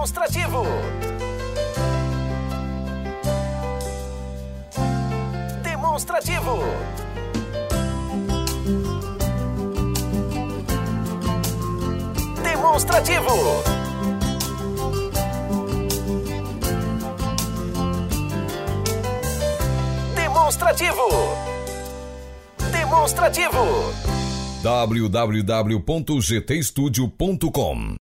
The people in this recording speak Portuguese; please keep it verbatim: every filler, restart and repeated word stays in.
Demonstrativo. Demonstrativo. Demonstrativo. Demonstrativo. Demonstrativo. w w w ponto g t studio ponto com